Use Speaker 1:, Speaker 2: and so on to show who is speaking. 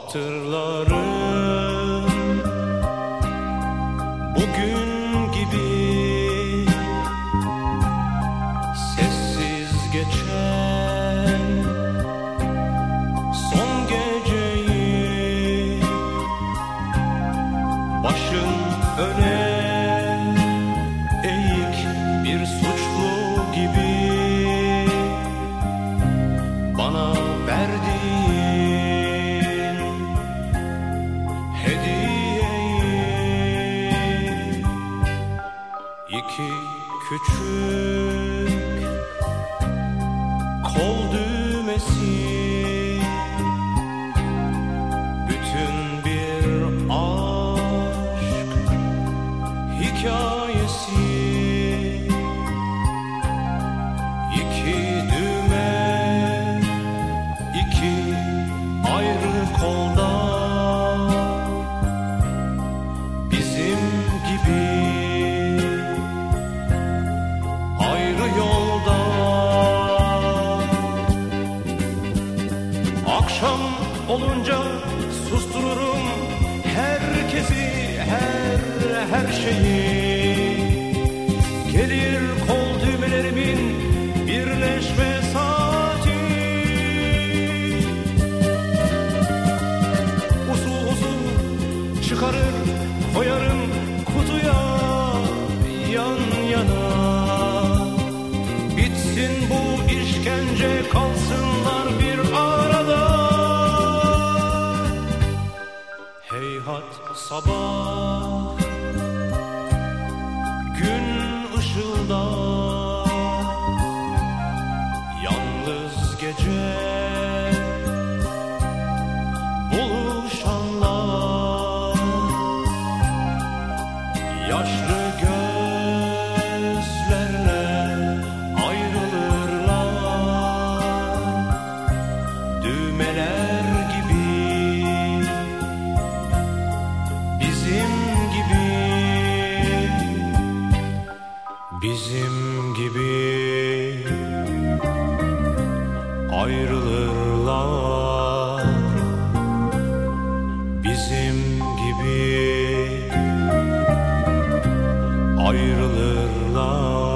Speaker 1: Hatırlarım bugün gibi sessiz geçen son geceyi, başın öne eğik bir suçlu gibi bana verdiğin hediyeyi, iki küçük kol düğmesi, bütün bir aşk hikayesi. İki düğme, iki ayrı kolda, bizim gibi ayrı yolda. Akşam olunca sustururum herkesi, her şeyi. Gelir kol düğmelerimin birleşme saati. Usul usul çıkarır koyarım kutuya yan yana. Bitsin bu işkence, kalsınlar bir arada. Heyhat sabah gün ışılda, yalnız gece buluşanlar, yaşlı gözlerle ayrılırlar. Düğmeler gibi, bizim gibi, bizim gibi ayrılırlar. Bizim gibi ayrılırlar.